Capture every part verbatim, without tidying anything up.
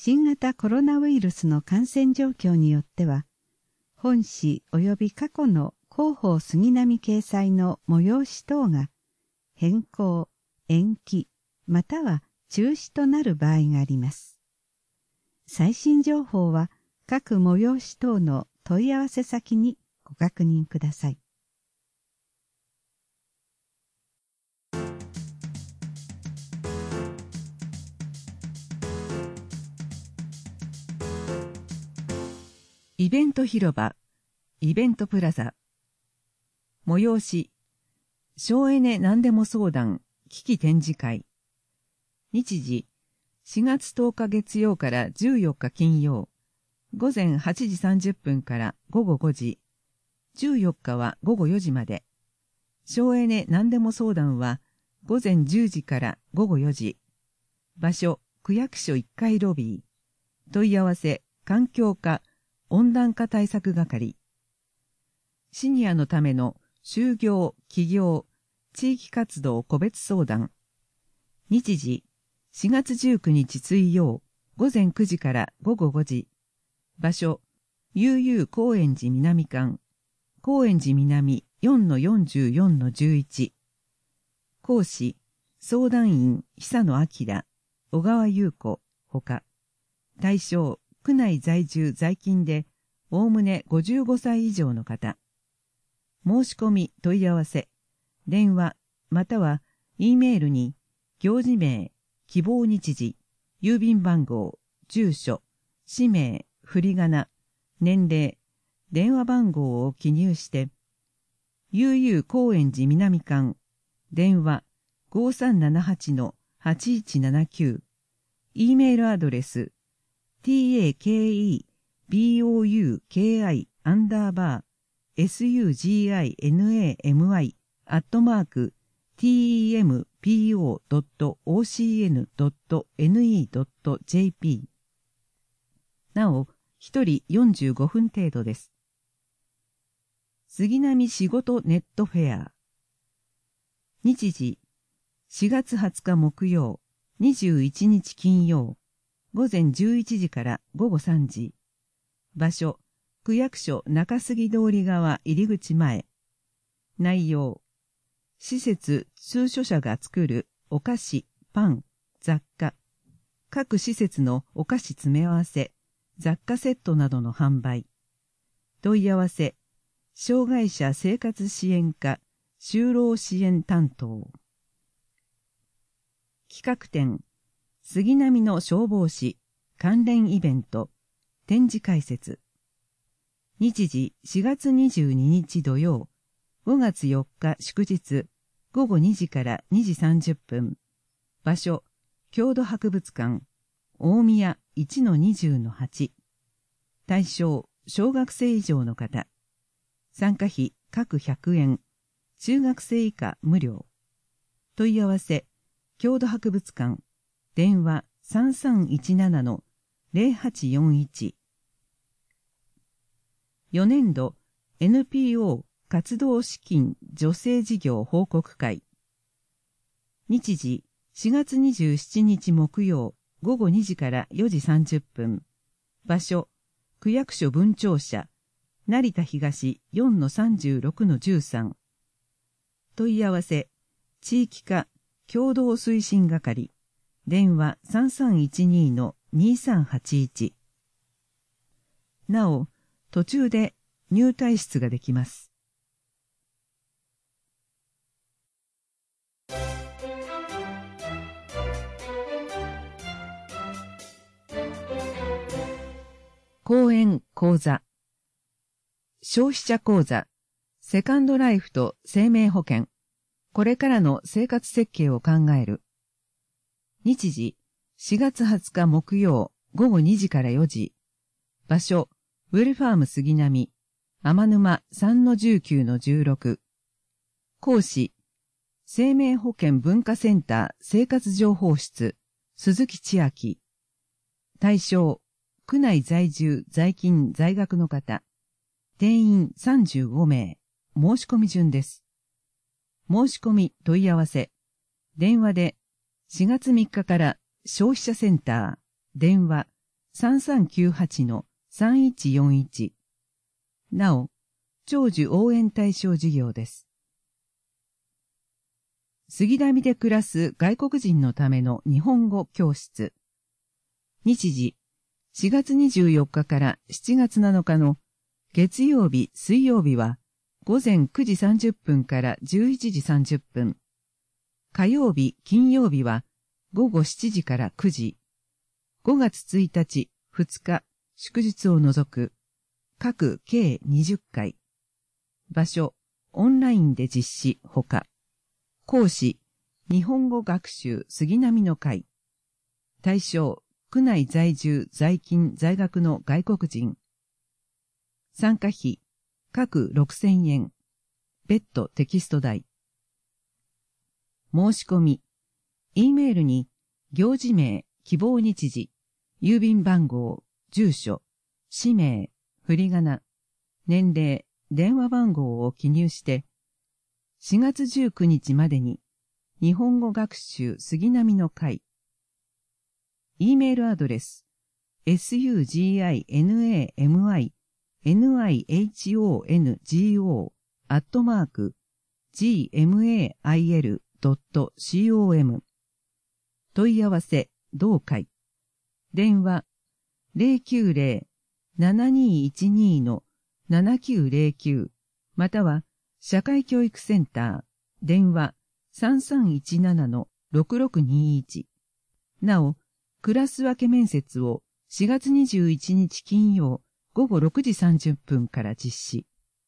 新型コロナウイルスの感染状況によっては、本誌及び過去の広報杉並掲載の催し等が変更、延期、または中止となる場合があります。最新情報は各催し等の問い合わせ先にご確認ください。 イベント広場、イベントプラザ。催し、省エネ何でも相談、機器展示会。日時、しがつとおか月曜からじゅうよっか金曜、午前はちじさんじゅっぷんから午後ごじ、じゅうよっかは午後よじまで。省エネ何でも相談は午前じゅうじから午後よじ。場所、区役所いっかいロビー。問い合わせ、環境課、温暖化対策係。シニアのための就業、起業、地域活動個別相談。日時、しがつじゅうくにち水曜、午前くじから午後ごじ。場所、悠々高円寺南館。高円寺南 よんのよんじゅうよんのじゅういち。講師、相談員、久野明、小川優子、ほか。対象、区内在住在勤で、おおむねごじゅうごさい以上の方。申し込み問い合わせ、電話、または、Eメールに、行事名、希望日時、郵便番号、住所、氏名、振り仮名、年齢、電話番号を記入して、悠々高円寺南館、電話 ごさんななはちのはちいちななきゅう、Eメールアドレス、takebouki アンダーバー suginami アットマーク tempo.ocn.ne.jp なお、一人よんじゅうごふん程度です。杉並仕事ネットフェア。日時、しがつはつか木曜、にじゅういちにち金曜、午前じゅういちじから午後さんじ。場所、区役所中杉通り側入り口前。内容、施設通所者が作るお菓子、パン、雑貨、各施設のお菓子詰め合わせ、雑貨セットなどの販売。問い合わせ、障害者生活支援課、就労支援担当。企画展、杉並の消防士、関連イベント、展示解説。日時しがつにじゅうににち土曜、ごがつよっか祝日、午後にじからにじさんじゅっぷん。場所、郷土博物館、大宮 いちのにじゅうのはち。対象、小学生以上の方。参加費、各ひゃくえん。中学生以下無料。問い合わせ、郷土博物館。電話さんさんいちななのぜろはちよんいち。よねんど エヌピーオー 活動資金助成事業報告会。日時しがつにじゅうしちにち木曜午後にじからよじさんじゅっぷん。場所、区役所分庁舎、成田東 よんのさんじゅうろくのじゅうさん。問い合わせ、地域課共同推進係。電話さんさんいちにのにさんはちいち。なお、途中で入退室ができます。講演講座。消費者講座、セカンドライフと生命保険。これからの生活設計を考える。日時、しがつはつか木曜、午後にじからよじ。場所、ウェルファーム杉並、天沼 さんのじゅうきゅうのじゅうろく。講師、生命保険文化センター生活情報室、鈴木千秋。対象、区内在住、在勤、在学の方。定員さんじゅうごめい。申し込み順です。申し込み問い合わせ。電話でしがつみっかから消費者センター、電話さんさんきゅうはちのさんいちよんいち。なお、長寿応援対象事業です。杉並で暮らす外国人のための日本語教室。日時、しがつにじゅうよっかからしちがつなのかの月曜日、水曜日はごぜんくじさんじゅっぷんからじゅういちじさんじゅっぷん。火曜日、金曜日はごごしちじからくじ。ごがつついたち、ふつか、祝日を除く、各計にじゅっかい。場所、オンラインで実施ほか。講師、日本語学習杉並の会。対象、区内在住在勤在学の外国人。参加費、各ろくせんえん。別途テキスト代。申し込み、E メールに、行事名、希望日時、郵便番号、住所、氏名、振り仮名、年齢、電話番号を記入して、しがつじゅうくにちまでに、日本語学習杉並の会。E メールアドレス、suginaminihongo アットマーク gmail.com 問い合わせ、同会。電話、ゼロきゅうゼロ ななにいちに のななきゅうゼロきゅうまたは社会教育センター、電話 さんさんいちなな のろくろくにいち。なお、クラス分け面接をしがつにじゅういちにち金曜ごごろくじさんじゅっぷんから実施。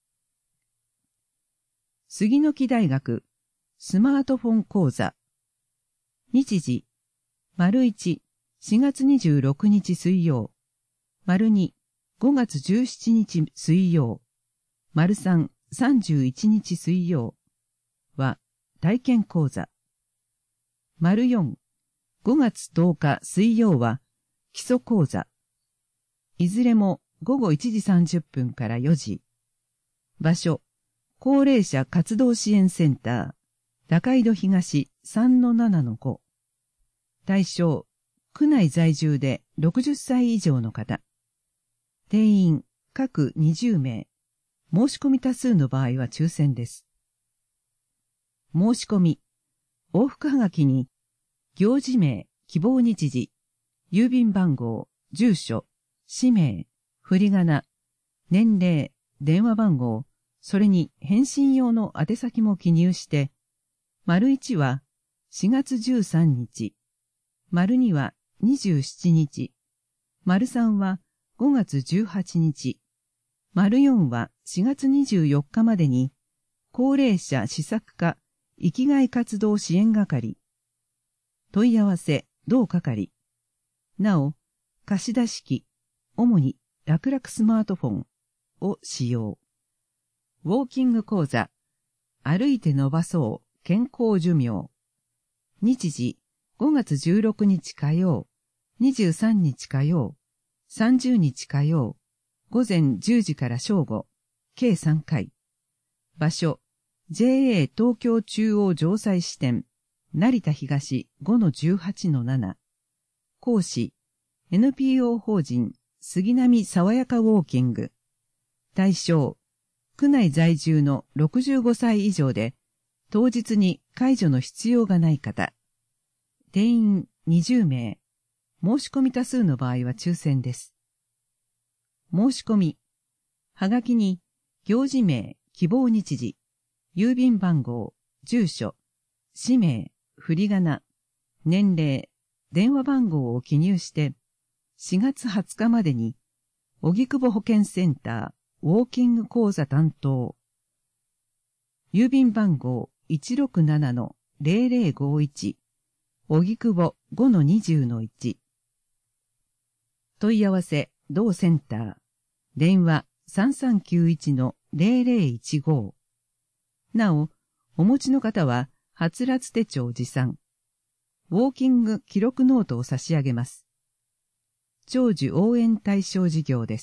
杉の木大学スマートフォン講座。日時、丸いち、しがつにじゅうろくにち水曜。丸に、ごがつじゅうしちにち水曜。丸さん、さんじゅういちにち水曜は体験講座。丸よん、ごがつとおか水曜は基礎講座。いずれもごごいちじさんじゅっぷんからよじ。場所、高齢者活動支援センター、高井戸東 さんのななのご。対象、区内在住でろくじゅっさい以上の方。定員、各にじゅうめい。申し込み多数の場合は抽選です。申し込み、往復はがきに、行事名、希望日時、郵便番号、住所、氏名、振り仮名、年齢、電話番号、それに返信用の宛先も記入して、丸いちはしがつじゅうさんにち、丸にはにじゅうしちにち、丸さんはごがつじゅうはちにち、丸よんはしがつにじゅうよっかまでに、高齢者施策課生きがい活動支援係、問い合わせ、同係。なお、貸出機、主に楽々スマートフォンを使用。ウォーキング講座、歩いて伸ばそう健康寿命。日時、ごがつじゅうろくにち火曜、にじゅうさんにち火曜、さんじゅうにち火曜、ごぜんじゅうじから正午、計さんかい。場所、ジェーエー 東京中央城西支店、成田東 ごのじゅうはちのなな。講師、エヌピーオー 法人、杉並爽やかウォーキング。対象、区内在住のろくじゅうごさい以上で、当日に介助の必要がない方。定員にじゅうめい。申し込み多数の場合は抽選です。申し込み。はがきに、行事名、希望日時、郵便番号、住所、氏名、振り仮名、年齢、電話番号を記入して、しがつはつかまでに、荻窪保健センター、ウォーキング講座担当。郵便番号 いちろくななのゼロゼロごいち、荻窪 ごのにじゅうのいち。問い合わせ、同センター。電話 さんさんきゅういちのゼロゼロいちご。なお、お持ちの方は、はつらつ手帳持参。ウォーキング記録ノートを差し上げます。長寿応援対象事業です。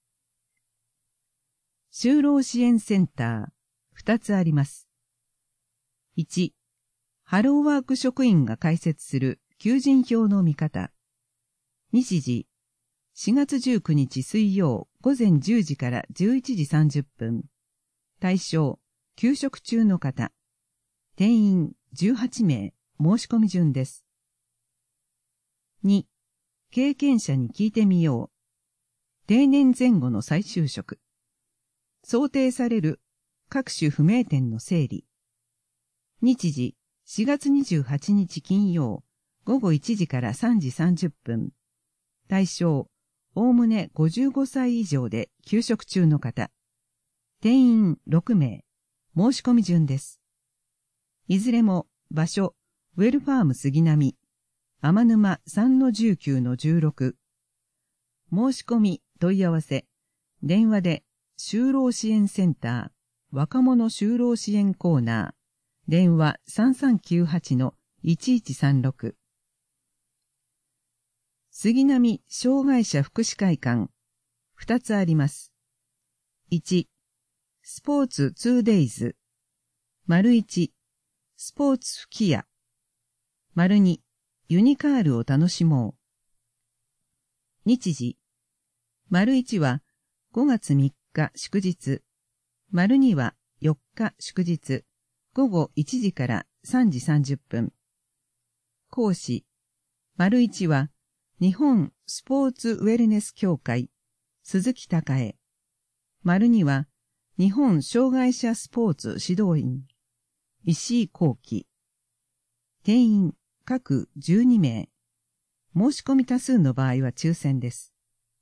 就労支援センター、ふたつあります。いち、ハローワーク職員が開設する求人票の見方。日時、 しがつじゅうくにち水曜午前じゅうじからじゅういちじさんじゅっぷん。対象、休職中の方。定員じゅうはちめい、申し込み順です。に、経験者に聞いてみよう。定年前後の再就職。想定される各種不明点の整理。日時、しがつにじゅうはちにち金曜、午後いちじからさんじさんじゅっぷん。対象、おおむねごじゅうごさい以上で休職中の方。定員ろくめい。申し込み順です。いずれも場所、ウェルファーム杉並、天沼 さんのじゅうきゅうのじゅうろく。申し込み、問い合わせ。電話で、就労支援センター、若者就労支援コーナー。電話 さんさんきゅうはちのいちいちさんろく。杉並障害者福祉会館、二つあります。いち、スポーツ ツーデイズ。丸いち、スポーツ吹き矢。丸に、ユニカールを楽しもう。日時。丸いちはごがつみっか祝日。丸にはよっか祝日。午後いちじからさんじさんじゅっぷん。講師。丸いちは日本スポーツウェルネス協会、鈴木孝恵。丸には日本障害者スポーツ指導員、石井幸喜。定員各じゅうにめい。申し込み多数の場合は抽選です。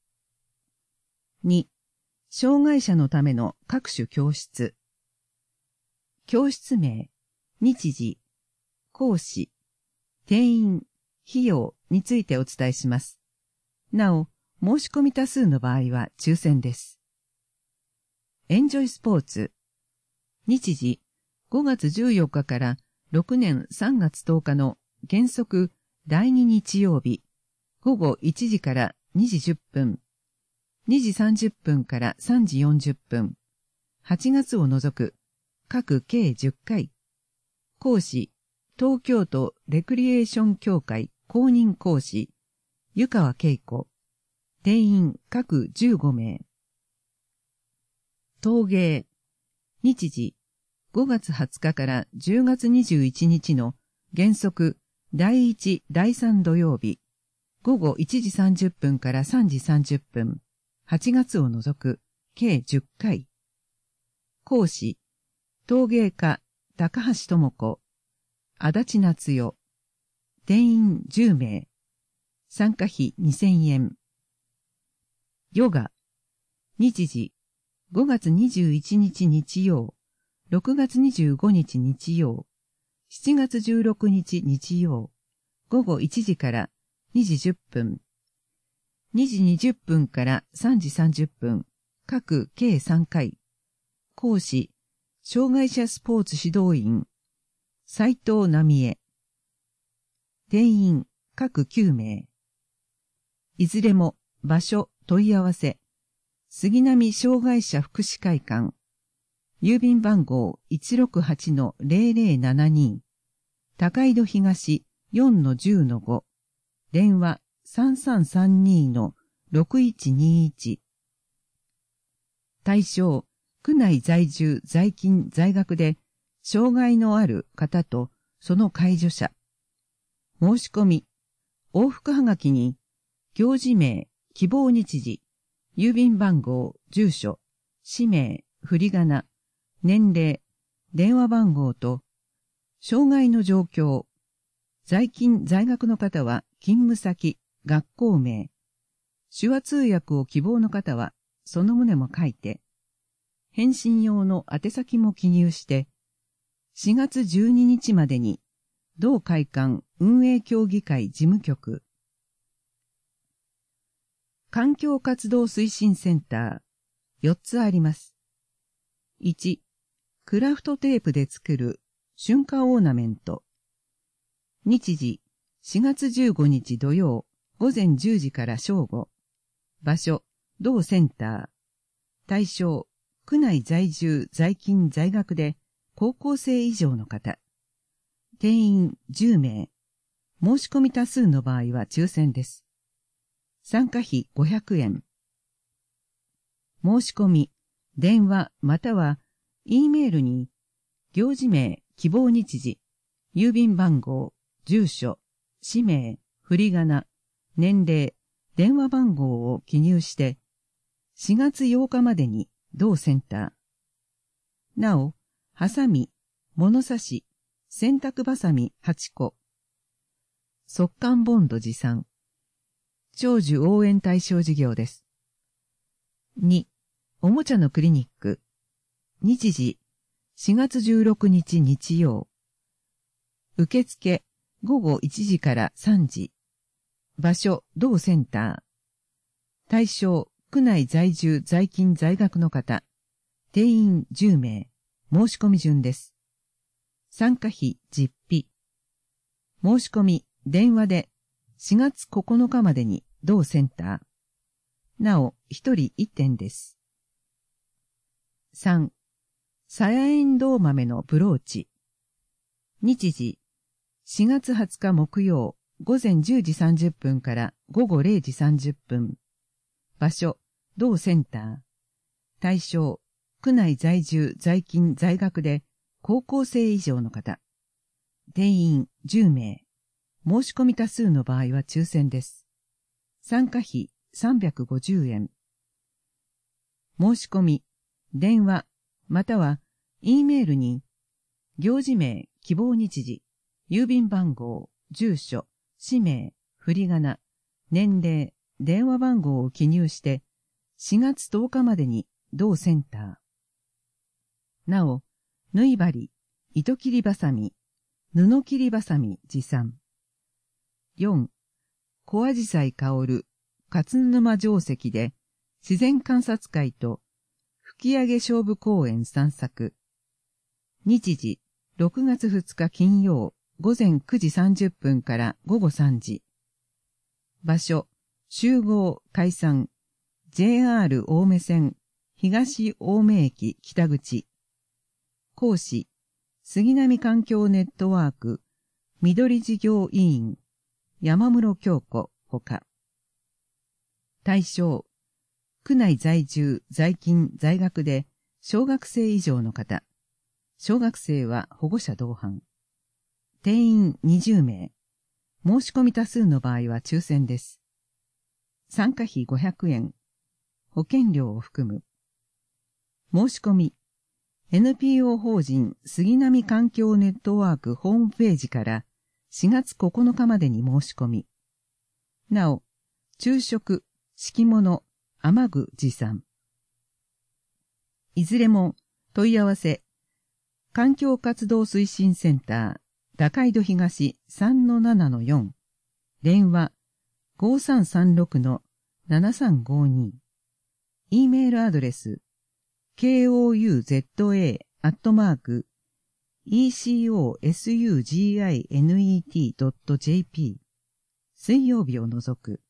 に、障害者のための各種教室。教室名、日時、講師、定員、費用についてお伝えします。なお、申し込み多数の場合は抽選です。エンジョイスポーツ。日時、ごがつじゅうよっかからろくねんさんがつとおかの原則だいに日曜日、午後いちじからにじじゅっぷん、にじさんじゅっぷんからさんじよんじゅっぷん、はちがつを除く、各計じゅっかい。講師、東京都レクリエーション協会公認講師、湯川恵子。定員各じゅうごめい。陶芸。日時、ごがつはつかからじゅうがつにじゅういちにちの原則だいいち、だいさん土曜日、午後いちじさんじゅっぷんからさんじさんじゅっぷん、はちがつを除く、計じゅっかい。講師、陶芸家、高橋智子、足立夏代。定員じゅうめい。参加費にせんえん。ヨガ。日時、ごがつにじゅういちにち日曜、ろくがつにじゅうごにち日曜、しちがつじゅうろくにち日曜、午後いちじからにじじゅっぷん、にじにじゅっぷんからさんじさんじゅっぷん、各計さんかい。講師、障害者スポーツ指導員、斉藤奈美恵。定員、各きゅうめい。いずれも、場所、問い合わせ、杉並障害者福祉会館、郵便番号 いちろくはちのぜろぜろななに、高井戸東 よんのじゅうのご、電話さんさんさんにのろくいちにいち。対象、区内在住在勤在学で障害のある方とその介助者。申し込み、往復はがきに行事名、希望日時、郵便番号、住所、氏名、振り仮名、年齢、電話番号と障害の状況、在勤在学の方は勤務先、学校名、手話通訳を希望の方はその旨も書いて、返信用の宛先も記入して、しがつじゅうににちまでに、同会館運営協議会事務局、環境活動推進センター、よっつあります。いち、クラフトテープで作る春夏オーナメント。日時、しがつじゅうごにち土曜、午前じゅうじから正午。場所、同センター。対象、区内在住在勤在学で高校生以上の方。定員じゅうめい。申し込み多数の場合は抽選です。 参加費ごひゃくえん。申し込み、電話または E メールに、行事名、希望日時、郵便番号、住所、氏名、振り仮名、年齢、電話番号を記入して、しがつようかまでに同センター。なお、ハサミ、物差し、洗濯バサミはちこ。速乾ボンド持参。長寿応援対象事業です。に、おもちゃのクリニック。日時、しがつじゅうろくにち日曜。受付、ごごいちじからさんじ。場所、同センター。対象、区内在住在勤在学の方。定員じゅうめい。申し込み順です。参加費実費。申し込み、電話でしがつここのかまでに同センター。なお、ひとりいってんです。さん、さやえんどう豆のブローチ。日時、しがつはつか木曜、ごぜんじゅうじさんじゅっぷんからごごれいじさんじゅっぷん。場所、同センター。対象、区内在住在勤在学で高校生以上の方。定員じゅうめい。申し込み多数の場合は抽選です。参加費さんびゃくごじゅうえん。申し込み、電話、または E メールに、行事名、希望日時、郵便番号、住所、氏名、振り仮名、年齢、電話番号を記入して、しがつとおかまでに同センター。なお、縫い針、糸切りばさみ、布切りばさみ持参。よん、小あじさい香る、勝沼城跡で、自然観察会と、吹上勝負公園散策。日時、ろくがつふつか金曜、ごぜんくじさんじゅっぷんからごごさんじ。場所、集合、解散、ジェイアール 青梅線、東青梅駅北口。講師、杉並環境ネットワーク、緑事業委員、山室京子ほか。対象、区内在住、在勤、在学で小学生以上の方。小学生は保護者同伴。定員にじゅうめい。申し込み多数の場合は抽選です。参加費ごひゃくえん。保険料を含む。申し込み。エヌピーオー 法人杉並環境ネットワークホームページからしがつここのかまでに申し込み。なお、昼食、敷物、雨具持参。いずれも問い合わせ、環境活動推進センター、高井戸東 さんのななのよん、電話 ごさんさんろくのななさんごに、E メールアドレス、ケーオーユーゼットエー アットマーク、イーシーオーエスユージーアイネットドットジェーピー、水曜日を除く。